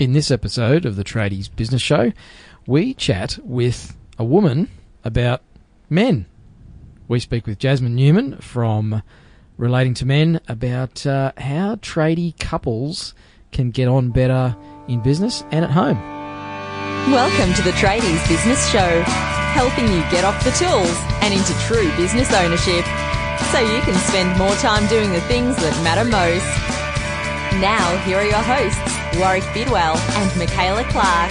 In this episode of the Tradies Business Show, we chat with a woman about men. We speak with Jasmine Newman from Relating to Men about how tradie couples can get on better in business and at home. Welcome to the Tradies Business Show, helping you get off the tools and into true business ownership so you can spend more time doing the things that matter most. Now, here are your hosts, Warwick Bidwell and Michaela Clark.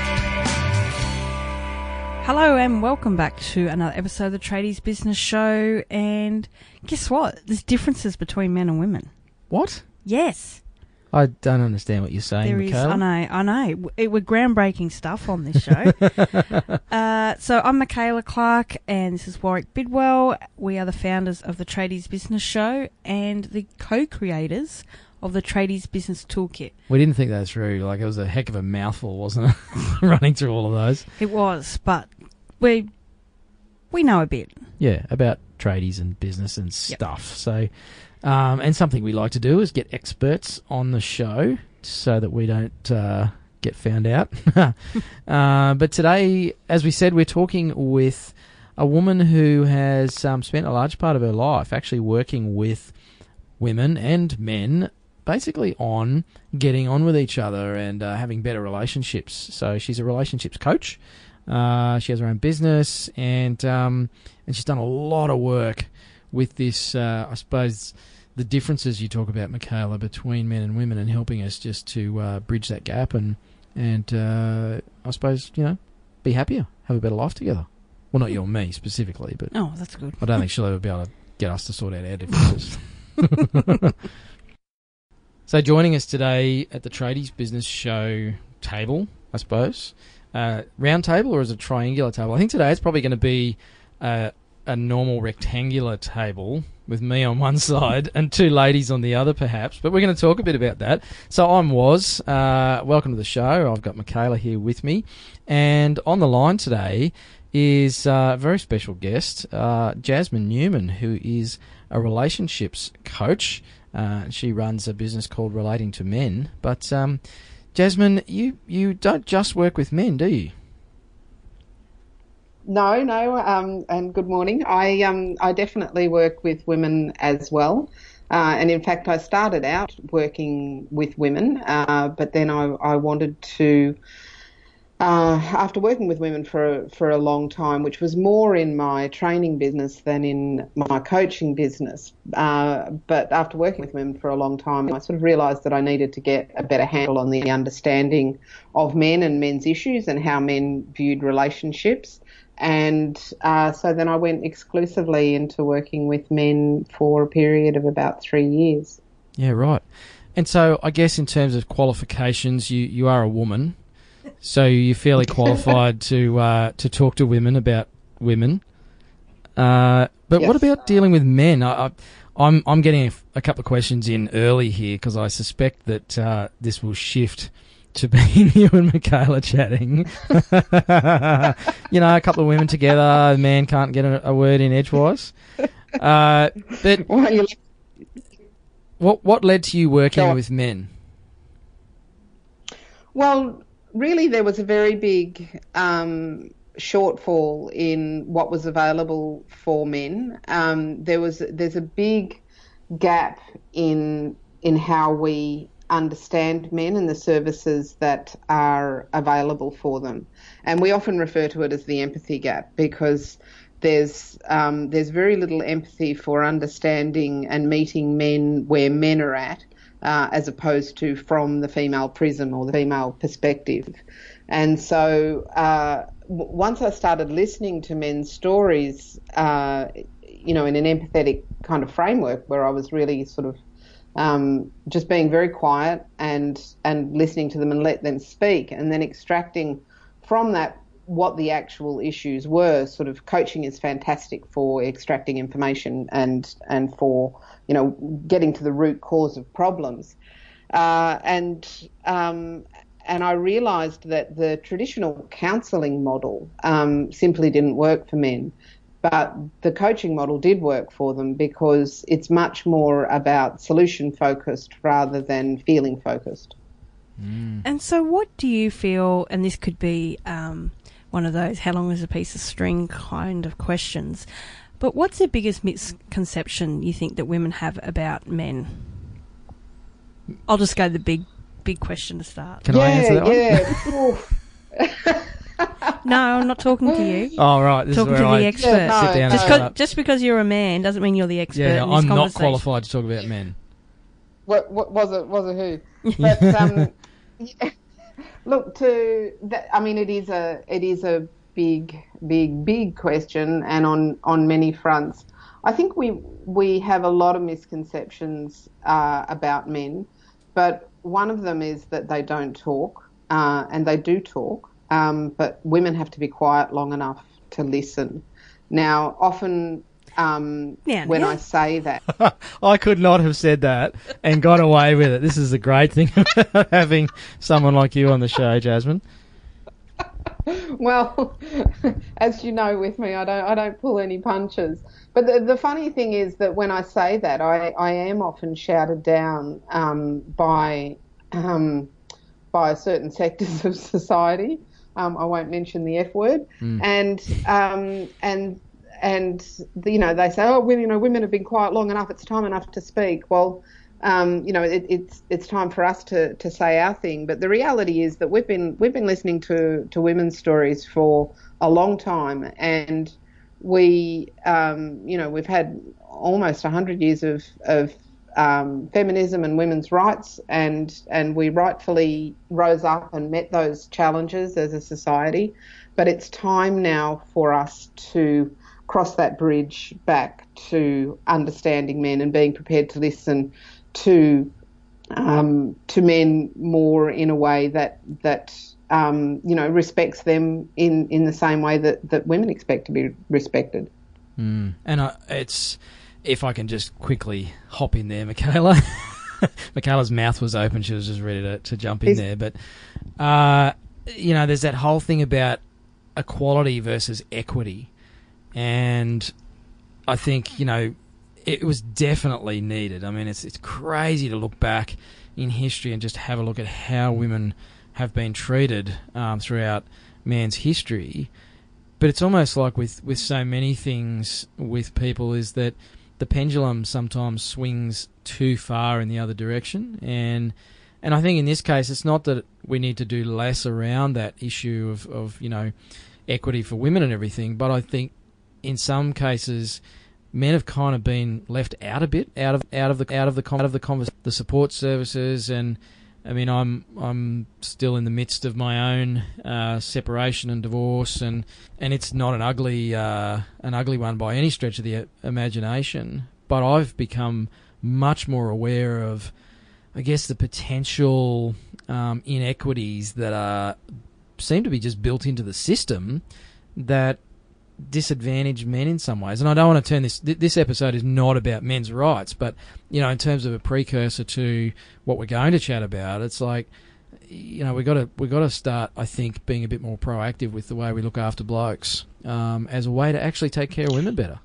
Hello and welcome back to another episode of the Tradies Business Show. And guess what? There's differences between men and women. What? Yes. I don't understand what you're saying, There is. Michaela. I know. We're groundbreaking stuff on this show. So I'm Michaela Clark and this is Warwick Bidwell. We are the founders of the Tradies Business Show and the co-creators of the Tradies Business Toolkit. We didn't think that through. Like, it was a heck of a mouthful, wasn't it? Running through all of those. It was, but we know a bit. Yeah, about tradies and business and stuff. So, and something we like to do is get experts on the show so that we don't get found out. But today, as we said, we're talking with a woman who has spent a large part of her life actually working with women and men basically on getting on with each other and having better relationships. So she's a relationships coach. She has her own business and she's done a lot of work with this, I suppose, the differences you talk about, Michaela, between men and women and helping us just to bridge that gap and I suppose, be happier, have a better life together. Well, not you and me specifically, but Oh, that's good. I don't think she'll ever be able to get us to sort out our differences. So joining us today at the Tradies Business Show table, I suppose, round table or is it a triangular table? I think today it's probably going to be a normal rectangular table with me on one side and two ladies on the other, perhaps. But we're going to talk a bit about that. So I'm Woz. Welcome to the show. I've got Michaela here with me. And on the line today is a very special guest, Jasmine Newman, who is a relationships coach. She runs a business called Relating to Men. But Jasmine, you don't just work with men, do you? No, and good morning. I definitely work with women as well. And in fact, I started out working with women, but then I wanted to, after working with women for a long time, which was more in my training business than in my coaching business. But after working with women for a long time, I sort of realised that I needed to get a better handle on the understanding of men and men's issues and how men viewed relationships. And so then I went exclusively into working with men for a period of about 3 years. Yeah, right. And so I guess in terms of qualifications, you are a woman, so you're fairly qualified to talk to women about women. But Yes. what about dealing with men? I'm getting a couple of questions in early here because I suspect that this will shift to being you and Michaela chatting. A couple of women together, a man can't get a word in edgewise. But what led to you working with men? Well, really there was a very big shortfall in what was available for men. There's a big gap in how we understand men and the services that are available for them. And we often refer to it as the empathy gap because there's very little empathy for understanding and meeting men where men are at, as opposed to from the female prism or the female perspective. And so once I started listening to men's stories, in an empathetic kind of framework where I was really sort of just being very quiet and listening to them and let them speak and then extracting from that what the actual issues were. Sort of coaching is fantastic for extracting information and for, getting to the root cause of problems. And I realised that the traditional counselling model simply didn't work for men. But the coaching model did work for them because it's much more about solution focused rather than feeling focused. And so what do you feel, and this could be one of those how long is a piece of string kind of questions, but what's the biggest misconception you think that women have about men? I'll just go the big question to start. Can I answer that one? No, I'm not talking to you. Oh, right. This talking is where to the I expert. sit down and shut up. Just because you're a man doesn't mean you're the expert Yeah, in this I'm not conversation. qualified to talk about men. What was it who? But look, I mean, it is a big question, and on many fronts. I think we have a lot of misconceptions about men, but one of them is that they don't talk, and they do talk, but women have to be quiet long enough to listen. Now, often when I say that... I could not have said that and got away with it. This is the great thing about having someone like you on the show, Jasmine. Well, as you know with me, I don't pull any punches. But the funny thing is that when I say that, I am often shouted down by certain sectors of society. I won't mention the F word. And you know, they say, oh, women have been quiet long enough. It's time enough to speak. Well, you know, it's time for us to say our thing. But the reality is that we've been listening to women's stories for a long time, and we, you know, we've had almost 100 years of feminism and women's rights, and we rightfully rose up and met those challenges as a society. But it's time now for us to cross that bridge back to understanding men and being prepared to listen to men more in a way that you know, respects them in the same way that women expect to be respected. And it's, if I can just quickly hop in there, Michaela. Michaela's mouth was open; she was just ready to jump in there. But you know, there's that whole thing about equality versus equity. And I think, you know, it was definitely needed. I mean, it's crazy to look back in history and just have a look at how women have been treated throughout man's history. But it's almost like with so many things with people is that the pendulum sometimes swings too far in the other direction. And I think in this case, it's not that we need to do less around that issue of you know, equity for women and everything, but I think in some cases, men have kind of been left out a bit, out of the support services. And I mean, I'm still in the midst of my own separation and divorce, and it's not an ugly one by any stretch of the imagination. But I've become much more aware of, I guess, the potential inequities that seem to be just built into the system that disadvantage men in some ways. And I don't want to turn this episode is not about men's rights, but you know, in terms of a precursor to what we're going to chat about, it's like, you know, we got to start, I think, being a bit more proactive with the way we look after blokes as a way to actually take care of women better.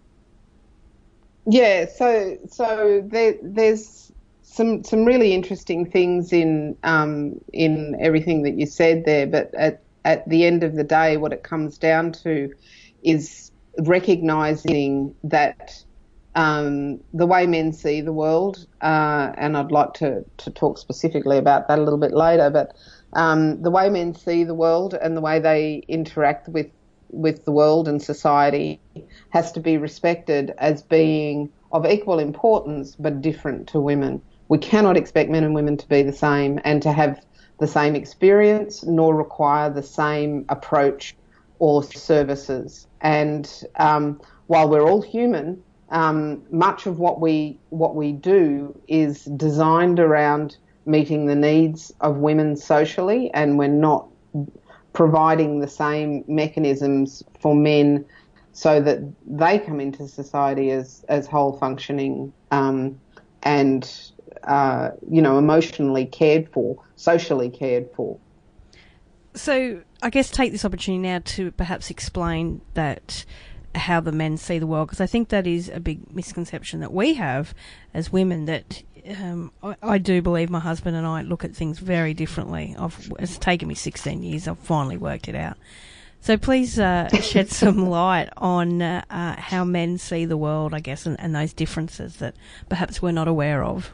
Yeah, so there's some really interesting things in everything that you said there, but at the end of the day, what it comes down to is recognising that the way men see the world, and I'd like to talk specifically about that a little bit later, but the way men see the world and the way they interact with the world and society has to be respected as being of equal importance but different to women. We cannot expect men and women to be the same and to have the same experience, nor require the same approach or services. And while we're all human, much of what we do is designed around meeting the needs of women socially, and we're not providing the same mechanisms for men so that they come into society as whole functioning and you know, emotionally cared for, socially cared for. So I guess take this opportunity now to perhaps explain that how the men see the world, because I think that is a big misconception that we have as women, that I do believe my husband and I look at things very differently. It's taken me 16 years. I've finally worked it out. So please shed some light on how men see the world, I guess, and those differences that perhaps we're not aware of.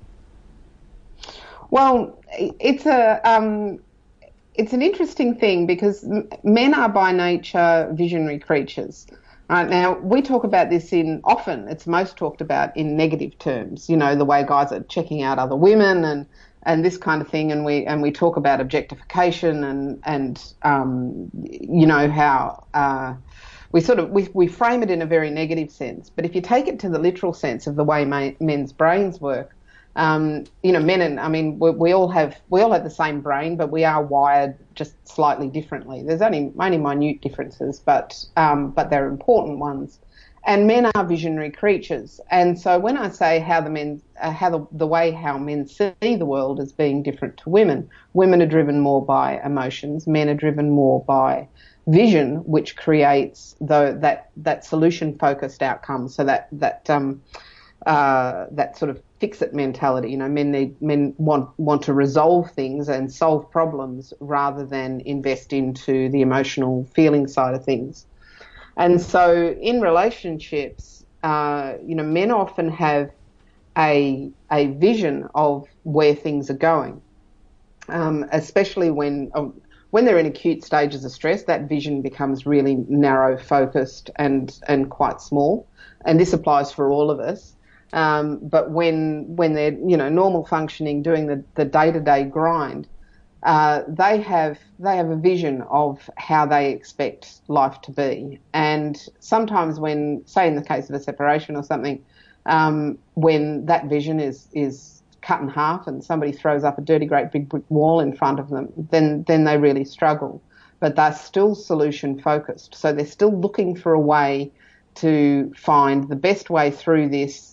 Well, it's an interesting thing, because men are by nature visionary creatures. Right, now, we talk about this often it's most talked about in negative terms, you know, the way guys are checking out other women and this kind of thing, and we talk about objectification and you know, how we frame it in a very negative sense. But if you take it to the literal sense of the way men's brains work, you know, we all have the same brain, but we are wired just slightly differently. There's only minute differences, but they're important ones. And men are visionary creatures. And so when I say how men see the world as being different to women are driven more by emotions, men are driven more by vision, which creates that solution-focused outcome. So that sort of fix-it mentality. You know, men want to resolve things and solve problems rather than invest into the emotional feeling side of things. And so in relationships, you know, men often have a vision of where things are going, especially when they're in acute stages of stress. That vision becomes really narrow focused and quite small, and this applies for all of us. But when they're, you know, normal functioning, doing the day-to-day grind, they have a vision of how they expect life to be. And sometimes when, say in the case of a separation or something, when that vision is cut in half and somebody throws up a dirty great big brick wall in front of them, then they really struggle. But they're still solution focused. So they're still looking for a way to find the best way through this,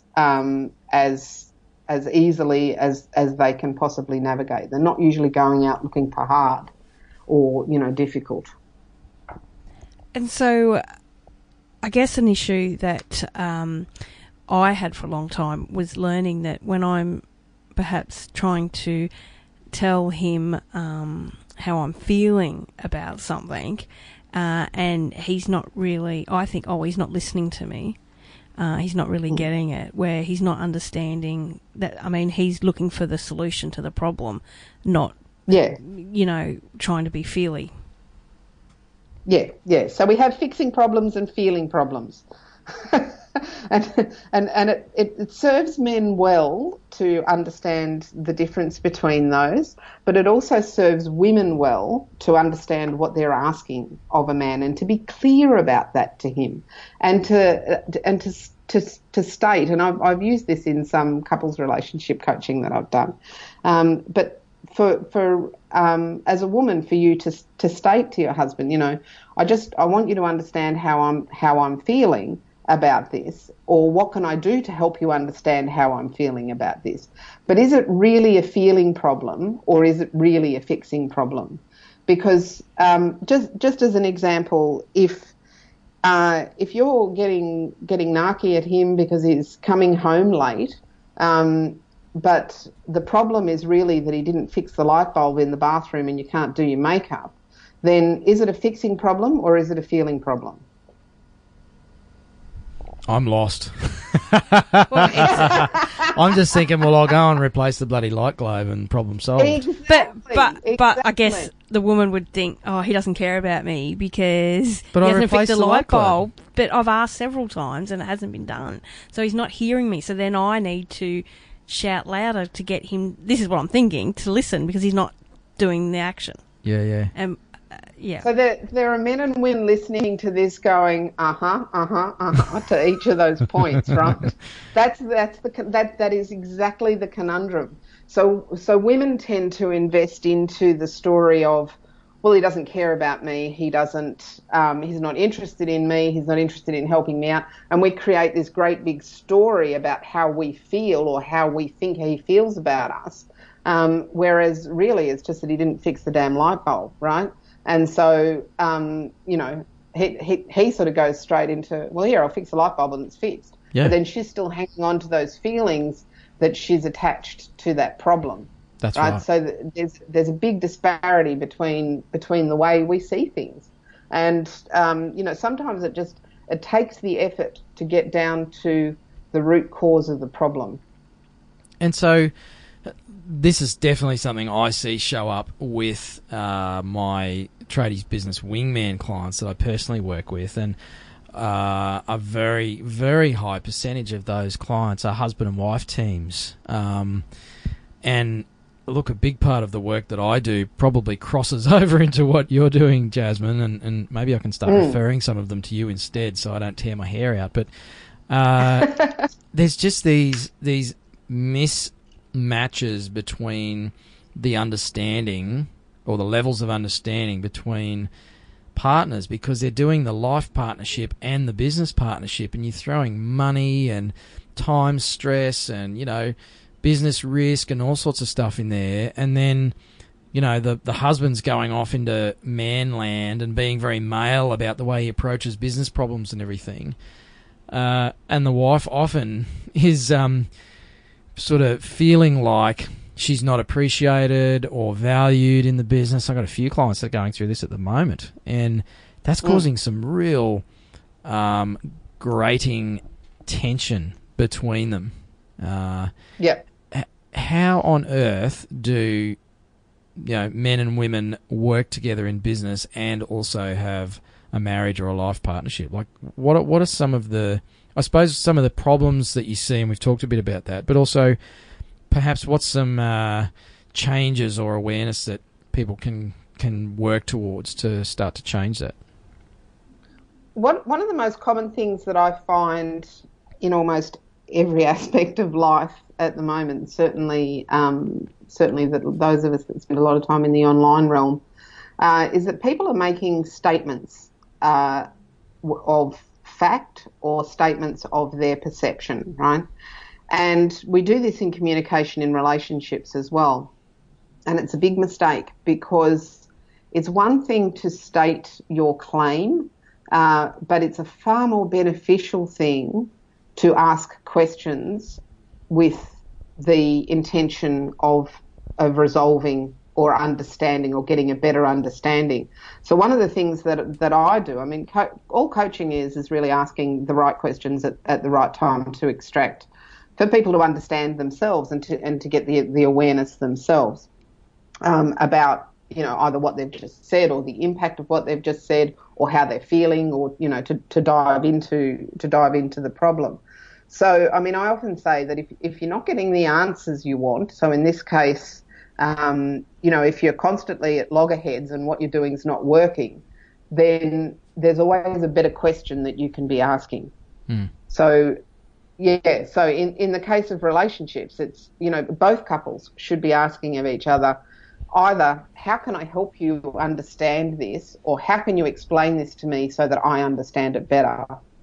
as easily as they can possibly navigate. They're not usually going out looking for hard or, you know, difficult. And so I guess an issue that I had for a long time was learning that when I'm perhaps trying to tell him how I'm feeling about something, and he's not really, I think, he's not listening to me. He's not really getting it, where he's not understanding that. I mean, he's looking for the solution to the problem, not, you know, trying to be feely. Yeah. So we have fixing problems and feeling problems. and it serves men well to understand the difference between those, but it also serves women well to understand what they're asking of a man and to be clear about that to him, and to state. And I've used this in some couples relationship coaching that I've done, but for as a woman, for you to state to your husband, you know, I want you to understand how I'm feeling about this, or what can I do to help you understand how I'm feeling about this. But is it really a feeling problem, or is it really a fixing problem? Because just as an example, if you're getting narky at him because he's coming home late, but the problem is really that he didn't fix the light bulb in the bathroom and you can't do your makeup, then is it a fixing problem or is it a feeling problem? I'm lost. I'm just thinking, well, I'll go and replace the bloody light globe and problem solved. Exactly, but I guess the woman would think, oh, he doesn't care about me because he hasn't fixed the light bulb. But I've asked several times and it hasn't been done. So he's not hearing me. So then I need to shout louder to get him, this is what I'm thinking, to listen, because he's not doing the action. Yeah. Yeah. So there are men and women listening to this going, to each of those points, right? That is exactly the conundrum. So women tend to invest into the story of, well, he doesn't care about me. He's not interested in me. He's not interested in helping me out. And we create this great big story about how we feel or how we think he feels about us. Whereas really it's just that he didn't fix the damn light bulb, right? And so, you know, he sort of goes straight into, well, here, I'll fix the light bulb and it's fixed. Yeah. But then she's still hanging on to those feelings that she's attached to that problem. That's right. So there's a big disparity between the way we see things, and sometimes it takes the effort to get down to the root cause of the problem. And so this is definitely something I see show up with my tradies business wingman clients that I personally work with, and a very, very high percentage of those clients are husband and wife teams. And look, a big part of the work that I do probably crosses over into what you're doing, Jasmine, and maybe I can start referring some of them to you instead so I don't tear my hair out. But there's just these mismatches between the understanding or the levels of understanding between partners, because they're doing the life partnership and the business partnership, and you're throwing money and time, stress, and business risk and all sorts of stuff in there, and then the husband's going off into man land and being very male about the way he approaches business problems and everything, and the wife often is sort of feeling like she's not appreciated or valued in the business. I've got a few clients that are going through this at the moment, and that's causing some real grating tension between them. How on earth do men and women work together in business and also have a marriage or a life partnership? Like, what are some of the, I suppose, some of the problems that you see, and we've talked a bit about that, but also perhaps what's some changes or awareness that people can work towards to start to change that? One of the most common things that I find in almost every aspect of life at the moment, certainly that those of us that spend a lot of time in the online realm, is that people are making statements of fact or statements of their perception, right? And we do this in communication in relationships as well. And it's a big mistake, because it's one thing to state your claim, but it's a far more beneficial thing to ask questions with the intention of resolving or understanding or getting a better understanding. So one of the things that I do, I mean, all coaching is really asking the right questions at the right time to extract, for people to understand themselves and to get the awareness themselves about, either what they've just said or the impact of what they've just said, or how they're feeling, or, to dive into the problem. So, I mean, I often say that if you're not getting the answers you want, so in this case, if you're constantly at loggerheads and what you're doing is not working, then there's always a better question that you can be asking. So, so in the case of relationships, it's, both couples should be asking of each other, either how can I help you understand this, or how can you explain this to me so that I understand it better?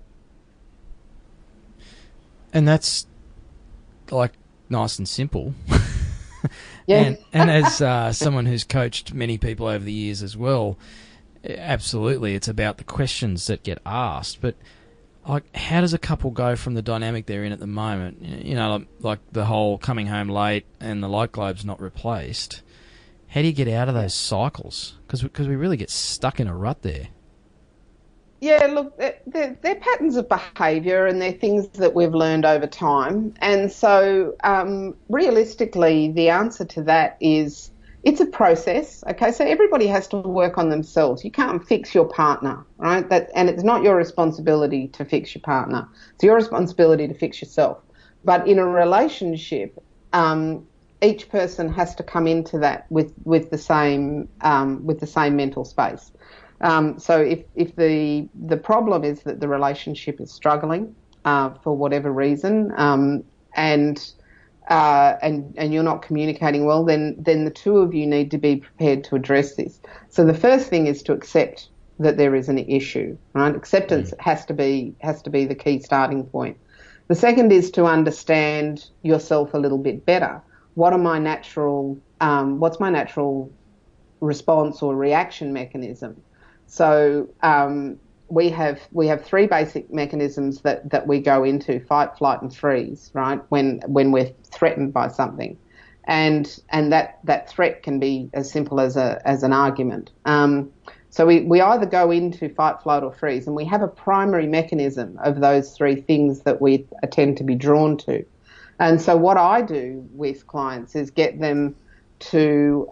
And that's like nice and simple. Yeah. And as someone who's coached many people over the years as well, absolutely, it's about the questions that get asked. But like, how does a couple go from the dynamic they're in at the moment, like the whole coming home late and the light globe's not replaced? How do you get out of those cycles? Because we really get stuck in a rut there. Yeah, look, they're patterns of behaviour, and they're things that we've learned over time. And so realistically, the answer to that is it's a process, okay? So everybody has to work on themselves. You can't fix your partner, right? And it's not your responsibility to fix your partner. It's your responsibility to fix yourself. But in a relationship, each person has to come into that with the same mental space. So if the problem is that the relationship is struggling for whatever reason, and you're not communicating well, then the two of you need to be prepared to address this. So the first thing is to accept that there is an issue, right? Acceptance has to be the key starting point. The second is to understand yourself a little bit better. What's my natural response or reaction mechanism? So, we have three basic mechanisms that we go into: fight, flight, and freeze. Right, when we're threatened by something, and that threat can be as simple as an argument. So we either go into fight, flight, or freeze, and we have a primary mechanism of those three things that we tend to be drawn to. And so what I do with clients is get them to,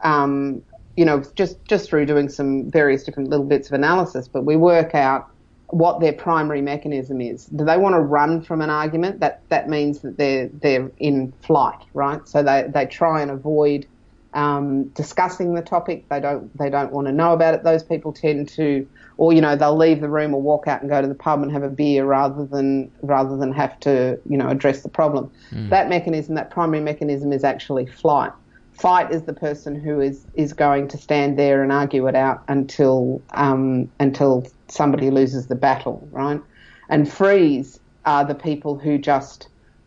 just through doing some various different little bits of analysis, but we work out what their primary mechanism is. Do they want to run from an argument? That means that they're in flight, right? So they try and avoid discussing the topic. They don't want to know about it. Those people tend to, or they'll leave the room or walk out and go to the pub and have a beer rather than have to address the problem. That mechanism, that primary mechanism, is actually flight. Fight is the person who is going to stand there and argue it out until somebody loses the battle, right? And freeze are the people who just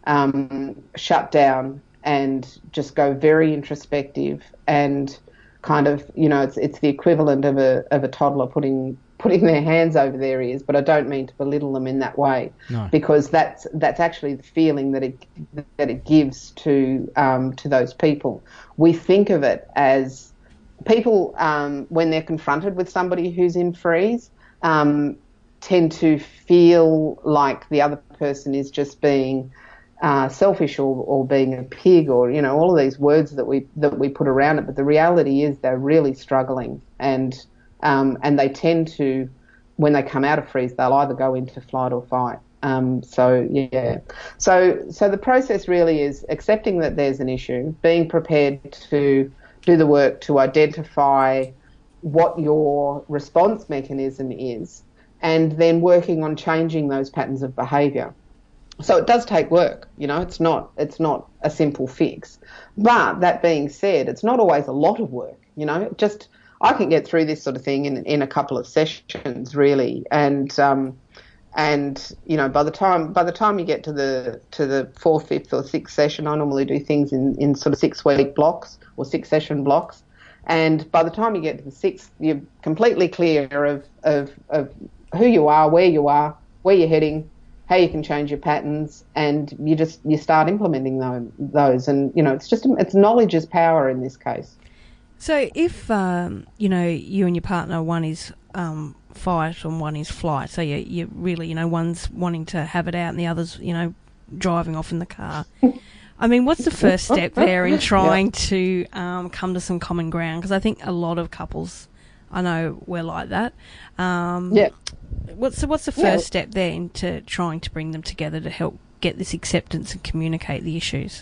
shut down and just go very introspective and kind of, it's the equivalent of a toddler putting their hands over their ears. But I don't mean to belittle them in that way, no. Because that's actually the feeling that it gives to those people. We think of it as people when they're confronted with somebody who's in freeze tend to feel like the other person is just being selfish or being a pig, or all of these words that we put around it. But the reality is they're really struggling, and they tend to, when they come out of freeze, they'll either go into flight or fight. So the process really is accepting that there's an issue, being prepared to do the work to identify what your response mechanism is, and then working on changing those patterns of behaviour. So it does take work, it's not a simple fix. But that being said, it's not always a lot of work, I can get through this sort of thing in a couple of sessions, really. And by the time you get to the fourth, fifth or sixth session, I normally do things in sort of 6-week blocks or 6-session blocks. And by the time you get to the sixth, you're completely clear of who you are, where you're heading, how you can change your patterns, and you start implementing those. And it's knowledge is power in this case. So if you and your partner, one is fight and one is flight, so you really one's wanting to have it out and the other's driving off in the car. I mean, what's the first step there in trying to come to some common ground? Because I think a lot of couples, I know we're like that. What's the first step there into trying to bring them together to help get this acceptance and communicate the issues?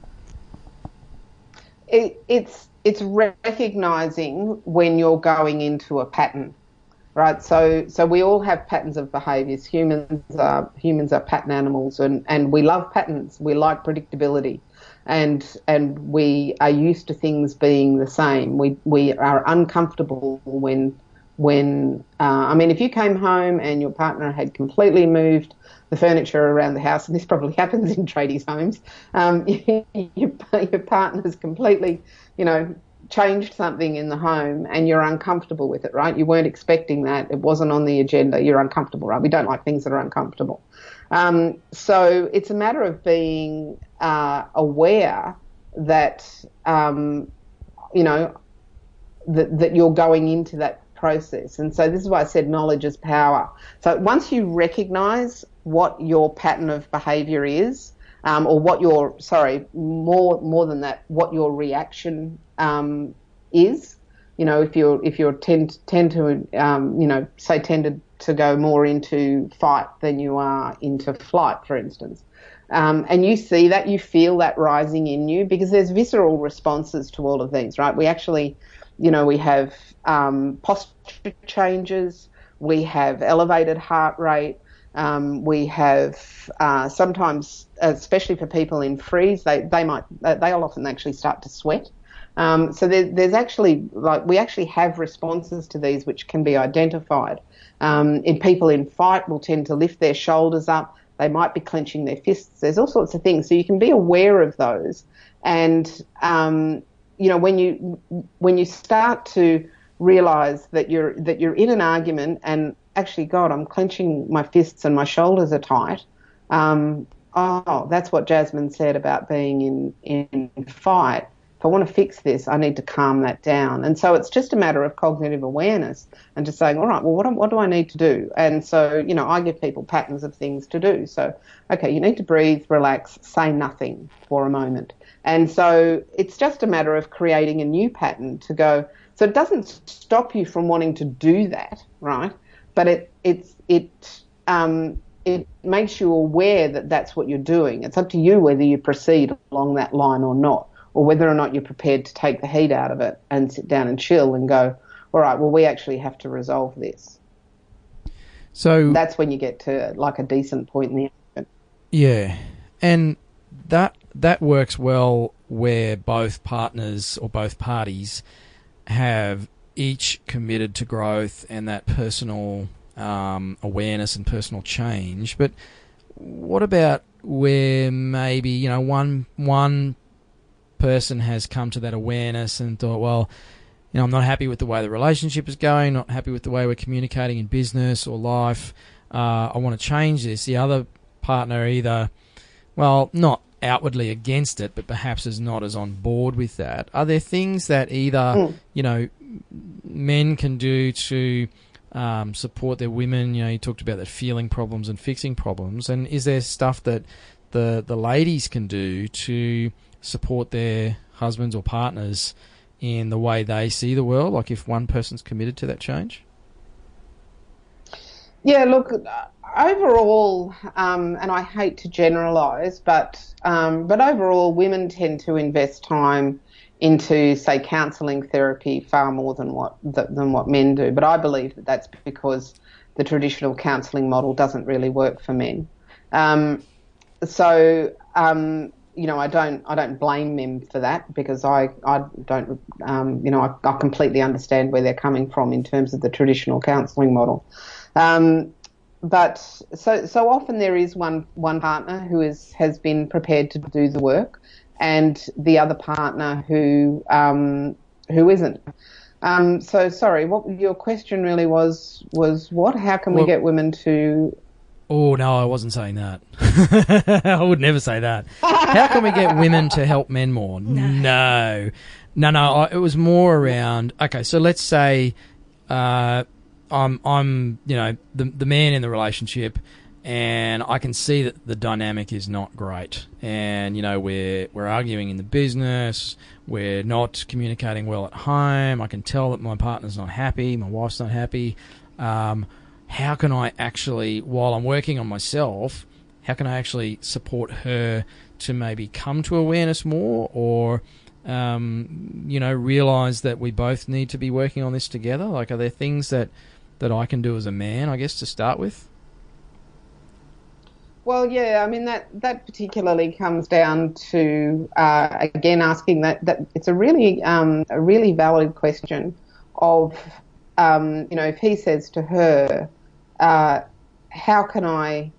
It's recognising when you're going into a pattern, right? So we all have patterns of behaviours. Humans are pattern animals, and we love patterns. We like predictability, and we are used to things being the same. We are uncomfortable when if you came home and your partner had completely moved the furniture around the house, and this probably happens in tradies' homes, your partner's completely, changed something in the home and you're uncomfortable with it, right? You weren't expecting that. It wasn't on the agenda. You're uncomfortable, right? We don't like things that are uncomfortable. So it's a matter of being aware that, that you're going into that process. And so this is why I said knowledge is power. So once you recognise what your pattern of behaviour is, or what your, more than that, what your reaction is, if you're tended to go more into fight than you are into flight, for instance, and you see that, you feel that rising in you, because there's visceral responses to all of these, right? We actually, we have posture changes, we have elevated heart rate. We have sometimes, especially for people in freeze, they'll often actually start to sweat. So there's actually, we actually have responses to these which can be identified. In people in fight will tend to lift their shoulders up. They might be clenching their fists. There's all sorts of things. So you can be aware of those. And, when you start to realise that you're in an argument, and actually, God, I'm clenching my fists and my shoulders are tight. Oh, that's what Jasmine said about being in fight. If I want to fix this, I need to calm that down. And so it's just a matter of cognitive awareness and just saying, all right, well, what do I need to do? And so, I give people patterns of things to do. So, okay, you need to breathe, relax, say nothing for a moment. And so it's just a matter of creating a new pattern to go. So it doesn't stop you from wanting to do that, right? But it makes you aware that that's what you're doing. It's up to you whether you proceed along that line or not, or whether or not you're prepared to take the heat out of it and sit down and chill and go, all right, well, we actually have to resolve this. So that's when you get to like a decent point in the argument. Yeah. And that works well where both partners or both parties have each committed to growth and that personal awareness and personal change. But what about where maybe, one person has come to that awareness and thought, well, I'm not happy with the way the relationship is going, not happy with the way we're communicating in business or life. I want to change this. The other partner either, not outwardly against it, but perhaps is not as on board with that. Are there things that either, men can do to support their women? You talked about that feeling problems and fixing problems. And is there stuff that the ladies can do to support their husbands or partners in the way they see the world, like if one person's committed to that change? Yeah, look, overall, and I hate to generalise, but overall, women tend to invest time into, say, counselling therapy far more than what men do. But I believe that that's because the traditional counselling model doesn't really work for men. I don't blame men for that, because I don't, I completely understand where they're coming from in terms of the traditional counselling model. But so often there is one partner who has been prepared to do the work, and the other partner who isn't. So sorry, what your question really was what? How can we get women to? Oh, no, I wasn't saying that. I would never say that. How can we get women to help men more? No. It was more around, okay, so let's say I'm the man in the relationship, and I can see that the dynamic is not great. And, we're arguing in the business, we're not communicating well at home, I can tell that my partner's not happy, my wife's not happy. How can I actually, while I'm working on myself, how can I actually support her to maybe come to awareness more, or, realise that we both need to be working on this together? Like, are there things that I can do as a man, I guess, to start with? Well, yeah, I mean, that particularly comes down to, again, asking that it's a really valid question of, if he says to her, how can I,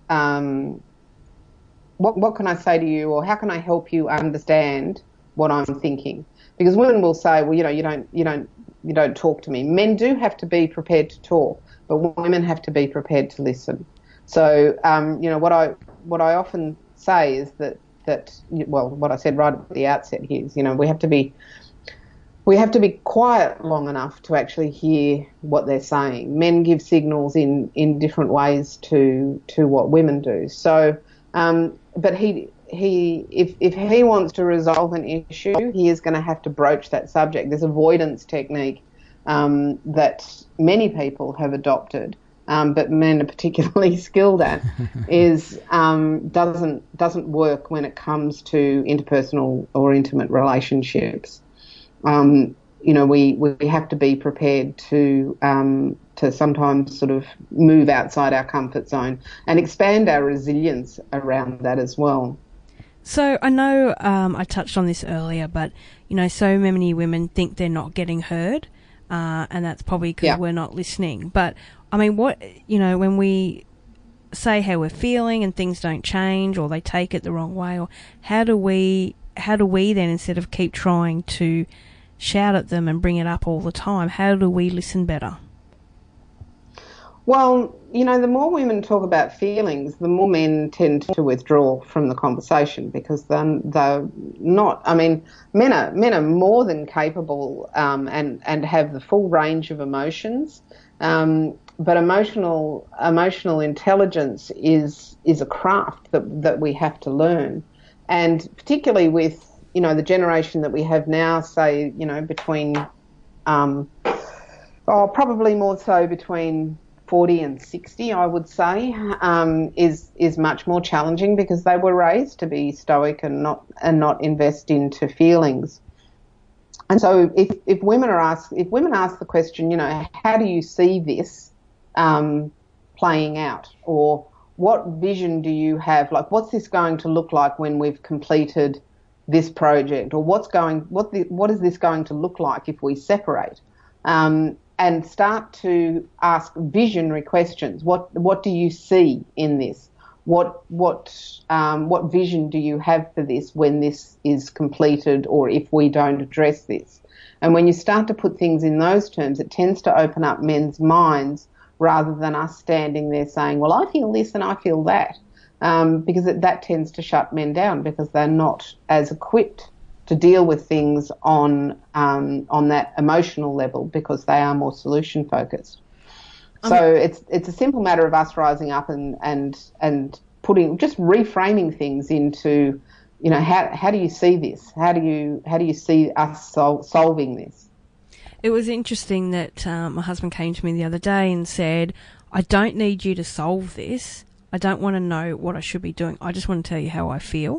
what can I say to you, or how can I help you understand what I'm thinking? Because women will say, well, you don't talk to me. Men do have to be prepared to talk, but women have to be prepared to listen. So, what I often say is that what I said right at the outset here is, we have to be quiet long enough to actually hear what they're saying. Men give signals in different ways to what women do. So, but if he wants to resolve an issue, he is going to have to broach that subject. There's avoidance technique that many people have adopted, but men are particularly skilled at, doesn't work when it comes to interpersonal or intimate relationships. We have to be prepared to sometimes sort of move outside our comfort zone and expand our resilience around that as well. So I know I touched on this earlier, but, so many women think they're not getting heard, and that's probably because we're not listening. But, I mean, when we say how we're feeling and things don't change, or they take it the wrong way, or how do we then, instead of keep trying to shout at them and bring it up all the time, how do we listen better? Well, the more women talk about feelings, the more men tend to withdraw from the conversation because they're not. I mean, men are more than capable and have the full range of emotions. But emotional intelligence is a craft that we have to learn, and particularly with the generation that we have now, say between probably more so between 40 and 60, I would say, is much more challenging because they were raised to be stoic and not invest into feelings. And so if women ask the question, how do you see this playing out, or what vision do you have? Like, what's this going to look like when we've completed this project, or what is this going to look like if we separate? And start to ask visionary questions. What do you see in this? What vision do you have for this when this is completed, or if we don't address this? And when you start to put things in those terms, it tends to open up men's minds rather than us standing there saying, well, I feel this and I feel that, because that tends to shut men down because they're not as equipped to deal with things on that emotional level because they are more solution focused. So it's a simple matter of us rising up and putting, just reframing things into, how do you see this? How do you see us solving this? It was interesting that my husband came to me the other day and said, I don't need you to solve this. I don't want to know what I should be doing. I just want to tell you how I feel.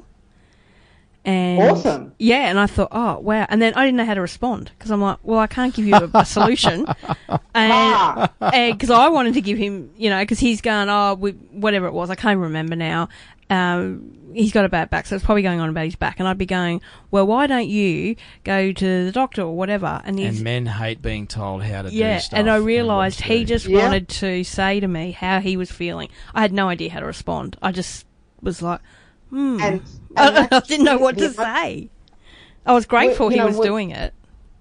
And awesome. Yeah, and I thought, oh, wow. And then I didn't know how to respond because I'm like, well, I can't give you a solution. And because I wanted to give him, because he's going, whatever it was, I can't remember now. He's got a bad back, so it's probably going on about his back. And I'd be going, well, why don't you go to the doctor or whatever? And men hate being told how to do stuff. And I realised he just wanted to say to me how he was feeling. I had no idea how to respond. I just was like, And I didn't know what to say. I was grateful he was doing it.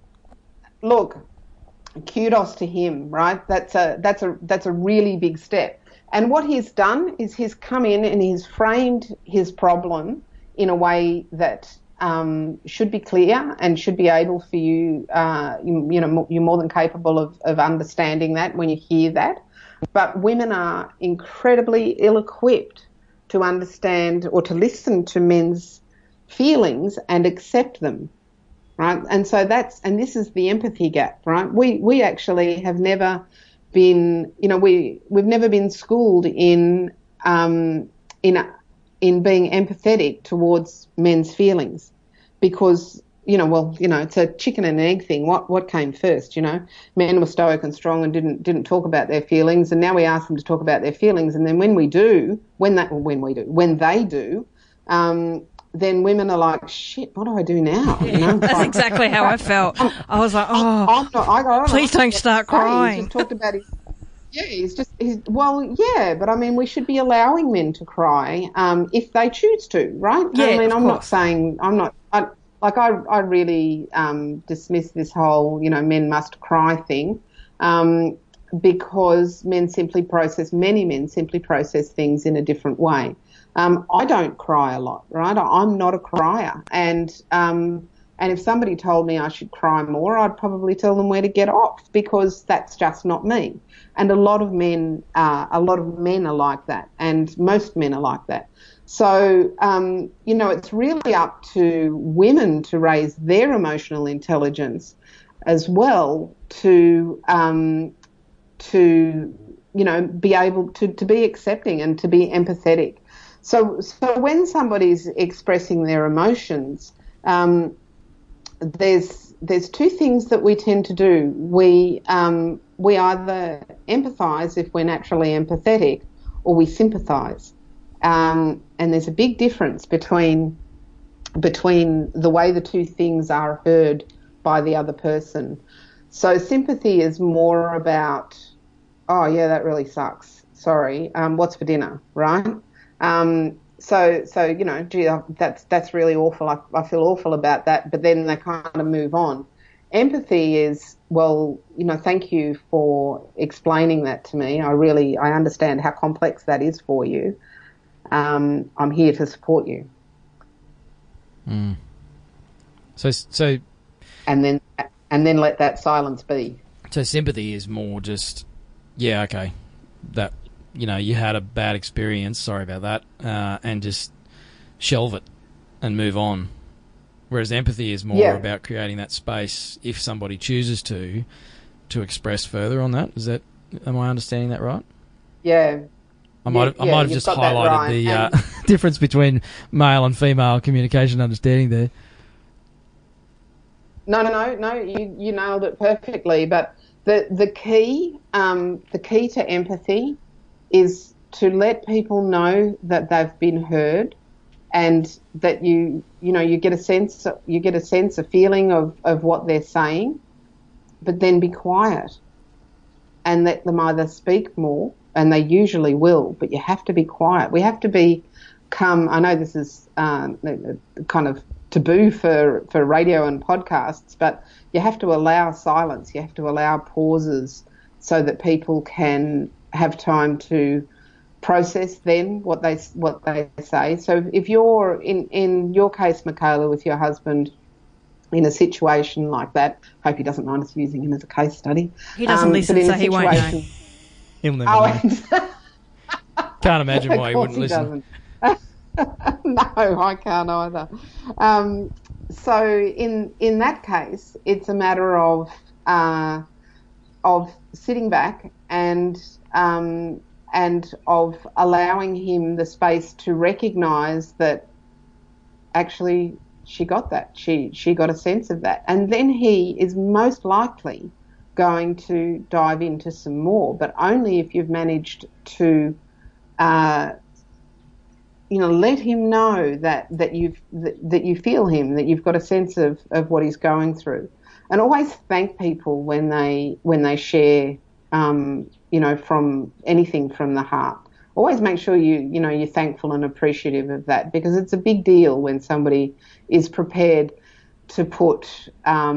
Look, kudos to him, right? That's a really big step. And what he's done is he's come in and he's framed his problem in a way that should be clear and should be able for you. You're more than capable of understanding that when you hear that. But women are incredibly ill-equipped to understand or to listen to men's feelings and accept them, right? And so this is the empathy gap, right? We actually have never been, we've never been schooled in being empathetic towards men's feelings because, it's a chicken and egg thing. What came first, Men were stoic and strong and didn't talk about their feelings, and now we ask them to talk about their feelings, and then when they do, then women are like, shit, what do I do now? That's exactly how I felt. I was like, please don't start crying. He's just talked about but I mean, we should be allowing men to cry if they choose to, right? Yeah, I mean, I really dismiss this whole, men must cry thing because many men simply process things in a different way. I don't cry a lot, right? I'm not a crier. And if somebody told me I should cry more, I'd probably tell them where to get off because that's just not me. And a lot of men are like that, and most men are like that. So, it's really up to women to raise their emotional intelligence as well to be able to be accepting and to be empathetic. So when somebody's expressing their emotions, there's two things that we tend to do. We either empathise if we're naturally empathetic, or we sympathise. And there's a big difference between the way the two things are heard by the other person. So sympathy is more about, oh yeah, that really sucks. Sorry, what's for dinner, right? So gee, that's really awful. I feel awful about that. But then they kind of move on. Empathy is, well, thank you for explaining that to me. I understand how complex that is for you. I'm here to support you. Mm. So, and then let that silence be. So sympathy is more just, yeah, okay, that you had a bad experience. Sorry about that, and just shelve it and move on. Whereas empathy is more about creating that space if somebody chooses to express further on that. Am I understanding that right? Yeah. I might have just highlighted the difference between male and female communication understanding there. No, you nailed it perfectly. But the key to empathy is to let people know that they've been heard, and that you get a sense, a feeling of what they're saying, but then be quiet and let them either speak more, and they usually will, but you have to be quiet. We have to become, I know this is kind of taboo for radio and podcasts, but you have to allow silence, you have to allow pauses so that people can have time to process then what they say. So if you're in your case, Michaela, with your husband in a situation like that, hope he doesn't mind us using him as a case study. He doesn't listen, so he won't know. He'll never know. Can't imagine why he wouldn't listen. No, I can't either. So in that case, it's a matter of sitting back and of allowing him the space to recognise that actually she got that. She got a sense of that. And then he is most likely going to dive into some more, but only if you've managed to let him know that you feel him, that you've got a sense of what he's going through. And always thank people when they share from anything from the heart. Always make sure you're thankful and appreciative of that, because it's a big deal when somebody is prepared to put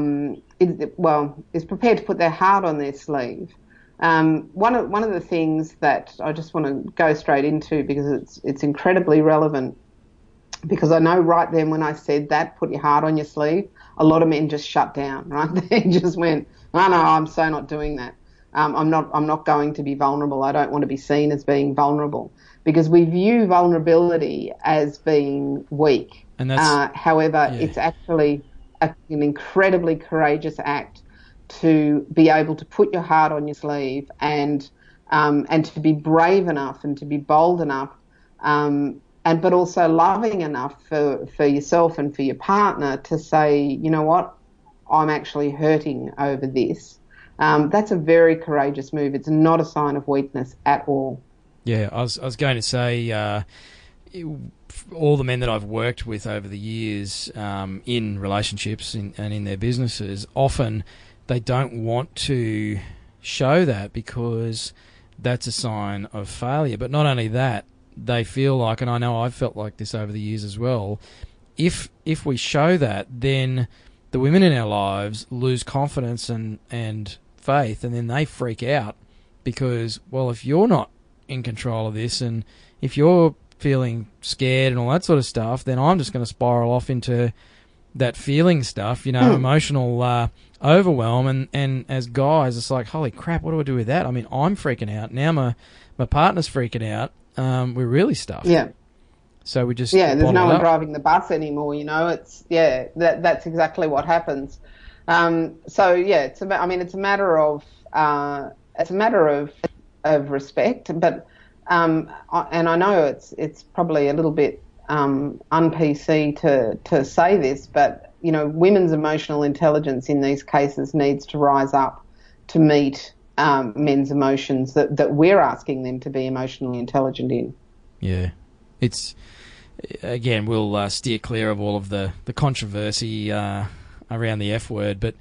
their heart on their sleeve. One of the things that I just want to go straight into, because it's incredibly relevant, because I know right then when I said that, put your heart on your sleeve, a lot of men just shut down, right? They just went, no, I'm so not doing that. I'm not going to be vulnerable. I don't want to be seen as being vulnerable, because we view vulnerability as being weak. And that's, however, it's actually an incredibly courageous act to be able to put your heart on your sleeve and to be brave enough and to be bold enough, but also loving enough for yourself and for your partner to say, you know what, I'm actually hurting over this. That's a very courageous move. It's not a sign of weakness at all. Yeah, I was going to say, all the men that I've worked with over the years in relationships and in their businesses, often they don't want to show that because that's a sign of failure. But not only that, they feel like, and I know I've felt like this over the years as well, if we show that, then the women in our lives lose confidence and faith, and then they freak out because, well, if you're not in control of this and if you're feeling scared and all that sort of stuff, then I'm just going to spiral off into that feeling stuff, emotional overwhelm. And as guys, it's like, holy crap, what do I do with that? I mean, I'm freaking out. Now my partner's freaking out. We're really stuffed. Yeah. So we just there's no one driving the bus anymore. It's that's exactly what happens. It's a matter of respect, but and I know it's probably a little bit un-PC to say this, but women's emotional intelligence in these cases needs to rise up to meet men's emotions that we're asking them to be emotionally intelligent in. Yeah, it's again, we'll steer clear of all of the controversy around the F word, but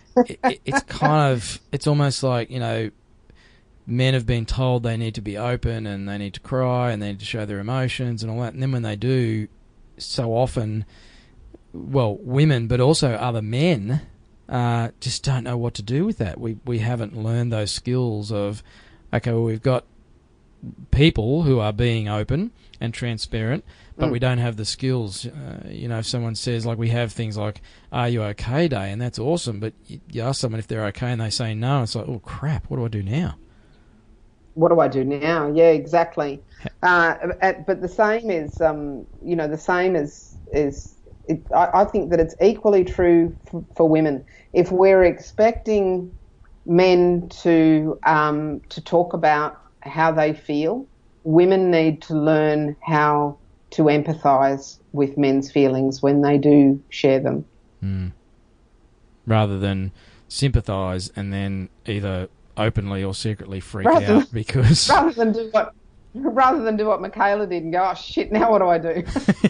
it's almost like, men have been told they need to be open and they need to cry and they need to show their emotions and all that, and then when they do, so often, well, women, but also other men, just don't know what to do with that. We haven't learned those skills of, okay, well, we've got people who are being open and transparent, but we don't have the skills. If someone says, like, we have things like, "Are you okay?" day, and that's awesome, but you ask someone if they're okay and they say no, it's like, oh crap, what do I do now? What do I do now? Yeah, exactly. But the same is, I think that it's equally true for women. If we're expecting men to talk about how they feel, women need to learn how to empathise with men's feelings when they do share them. Rather than sympathise and then either openly or secretly freak out because... Rather than do what Michaela did and go, oh shit, now what do I do?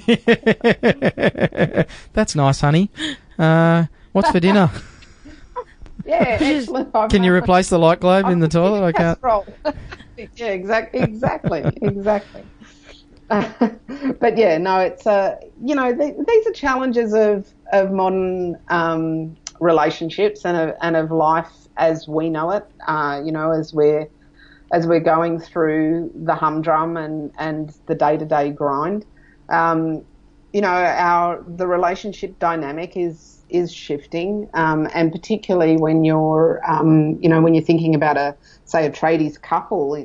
That's nice, honey. What's for dinner? Yeah, excellent. Can you replace the light globe in the toilet? I can't. Yeah, exactly. But yeah, no, it's these are challenges of modern relationships and of life as we know it. As we're going through the humdrum and the day-to-day grind. The relationship dynamic is shifting, and particularly when you're thinking about a tradies couple,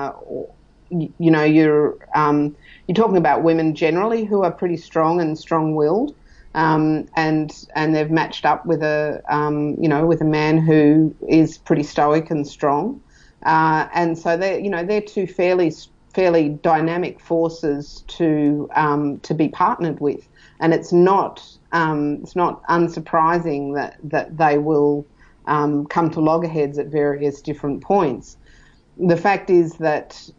you're talking about women generally who are pretty strong and strong-willed, and they've matched up with a man who is pretty stoic and strong, and so they're two fairly dynamic forces to be partnered with, and it's not unsurprising that they will come to loggerheads at various different points. The fact is that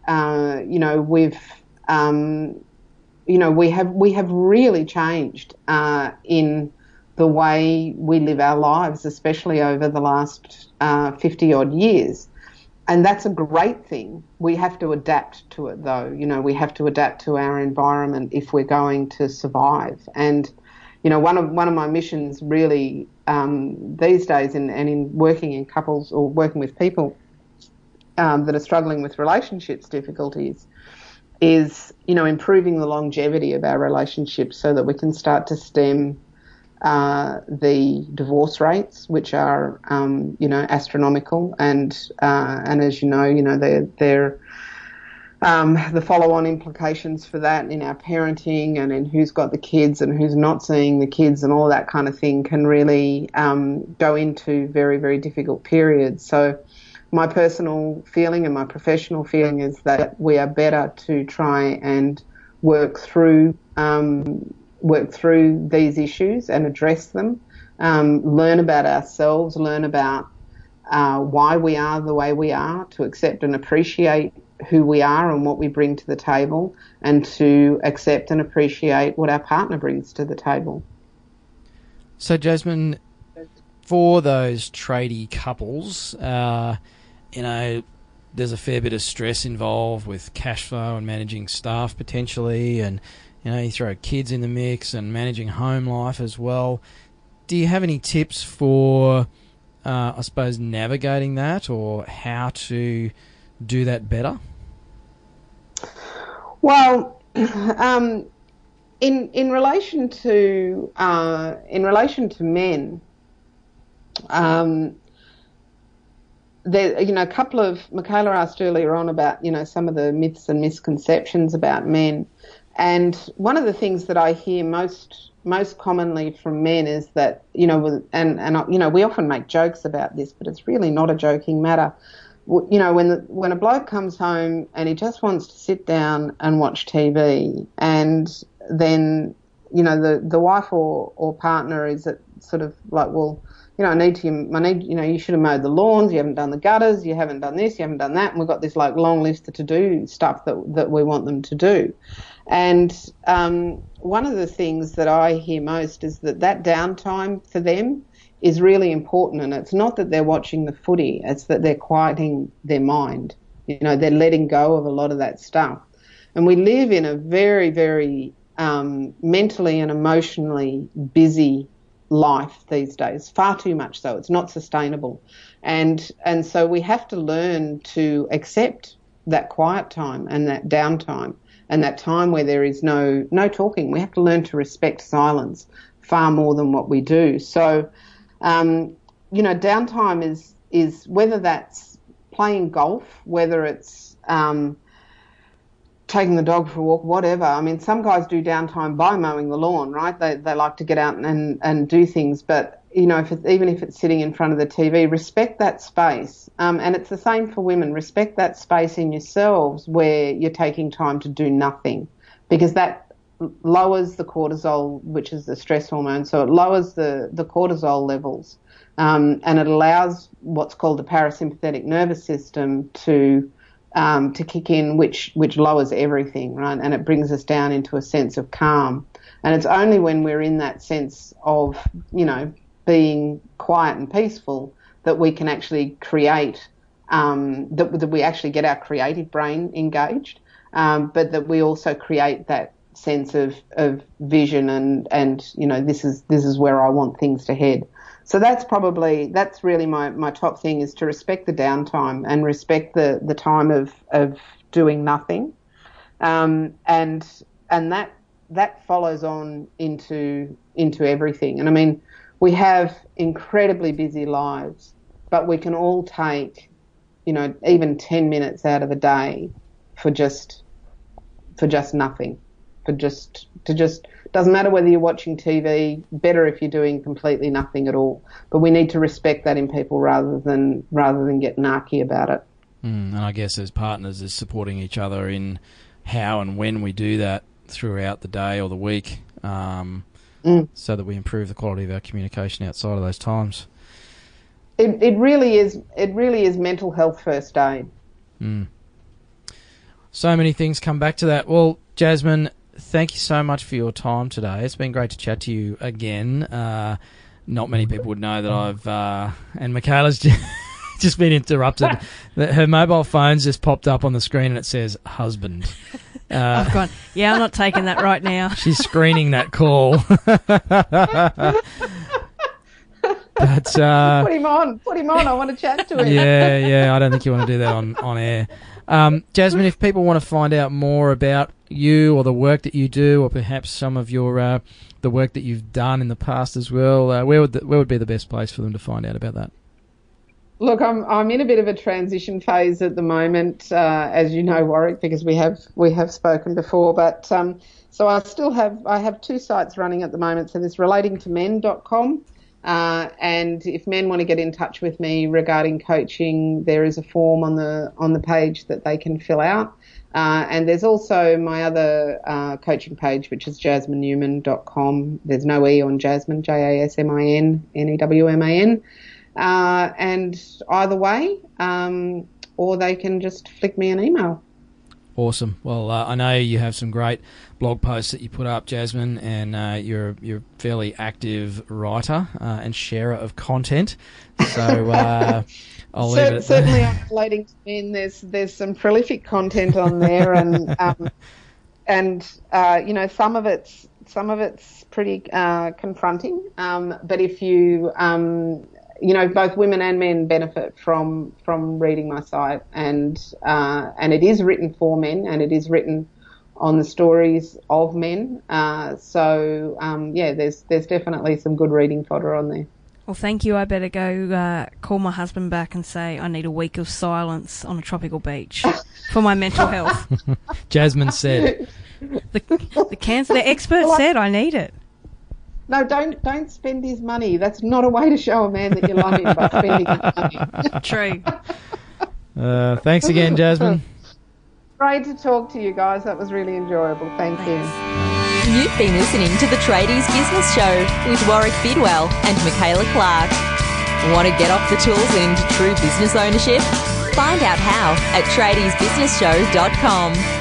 we have really changed in the way we live our lives, especially over the last 50 odd years. And that's a great thing. We have to adapt to it, though. We have to adapt to our environment if we're going to survive. And one of my missions really these days, in working in couples or working with people that are struggling with relationships difficulties, is improving the longevity of our relationships so that we can start to stem the divorce rates, which are astronomical, and as they're the follow-on implications for that in our parenting and in who's got the kids and who's not seeing the kids and all that kind of thing can really go into very, very difficult periods. So my personal feeling and my professional feeling is that we are better to try and work through these issues and address them, learn about ourselves, learn about why we are the way we are, to accept and appreciate who we are and what we bring to the table, and to accept and appreciate what our partner brings to the table. So, Jasmine, for those tradie couples, there's a fair bit of stress involved with cash flow and managing staff potentially, and you throw kids in the mix and managing home life as well. Do you have any tips for, I suppose, navigating that, or how to do that better? Well, in relation to men, there, a couple of, Michaela asked earlier on about, some of the myths and misconceptions about men. And one of the things that I hear most commonly from men is that, we often make jokes about this, but it's really not a joking matter. When a bloke comes home and he just wants to sit down and watch TV, and then, the wife or partner is at sort of like, well, you should have mowed the lawns, you haven't done the gutters, you haven't done this, you haven't done that, and we've got this like long list of to-do stuff that we want them to do. And one of the things that I hear most is that downtime for them is really important, and it's not that they're watching the footy, it's that they're quieting their mind. They're letting go of a lot of that stuff. And we live in a very, very mentally and emotionally busy life these days, far too much so. It's not sustainable. And so we have to learn to accept that quiet time and that downtime and that time where there is no talking. We have to learn to respect silence far more than what we do. So, downtime is whether that's playing golf, whether it's taking the dog for a walk, whatever. I mean, some guys do downtime by mowing the lawn, right? They like to get out and do things, but even if it's sitting in front of the TV, respect that space. And it's the same for women. Respect that space in yourselves where you're taking time to do nothing, because that lowers the cortisol, which is the stress hormone. So it lowers the cortisol levels, and it allows what's called the parasympathetic nervous system to kick in, which lowers everything, right? And it brings us down into a sense of calm. And it's only when we're in that sense of, being quiet and peaceful that we can actually create, that we actually get our creative brain engaged, but that we also create that sense of vision and this is where I want things to head. So that's really my top thing, is to respect the downtime and respect the time of doing nothing, and that follows on into everything. And I mean, we have incredibly busy lives, but we can all take, even 10 minutes out of the day for just nothing, doesn't matter whether you're watching TV, better if you're doing completely nothing at all. But we need to respect that in people rather than get narky about it. And I guess as partners is supporting each other in how and when we do that throughout the day or the week, so that we improve the quality of our communication outside of those times. It really is mental health first aid. So many things come back to that. Well, Jasmine, thank you so much for your time today. It's been great to chat to you again. Not many people would know that I've... and Michaela's just been interrupted. Her mobile phone's just popped up on the screen and it says husband. I've gone, I'm not taking that right now. She's screening that call. But put him on. I want to chat to him. Yeah. I don't think you want to do that on air. Jasmine, if people want to find out more about you or the work that you do, or perhaps some of your the work that you've done in the past as well, where would be the best place for them to find out about that? Look, I'm in a bit of a transition phase at the moment, as you know, Warwick, because we have spoken before. But so I have two sites running at the moment. So there's relatingtomen.com, and if men want to get in touch with me regarding coaching, there is a form on the page that they can fill out. And there's also my other coaching page, which is jasminenewman.com. There's no E on Jasmine, JasminNewman. And either way, or they can just flick me an email. Awesome. Well, I know you have some great blog posts that you put up, Jasmine, and you're a fairly active writer and sharer of content. So I'll leave it at certainly on Relating to Men, there's some prolific content on there, and some of it's pretty confronting. But if you both women and men benefit from reading my site, and it is written for men, and it is written on the stories of men. There's definitely some good reading fodder on there. Well, thank you. I better go call my husband back and say I need a week of silence on a tropical beach for my mental health. Jasmine said. The expert said I need it. No, don't spend his money. That's not a way to show a man that you love him, by spending his money. True. Thanks again, Jasmine. Great to talk to you guys. That was really enjoyable. Thank you. You've been listening to the Tradies Business Show with Warwick Bidwell and Michaela Clark. Want to get off the tools and into true business ownership? Find out how at tradiesbusinessshow.com.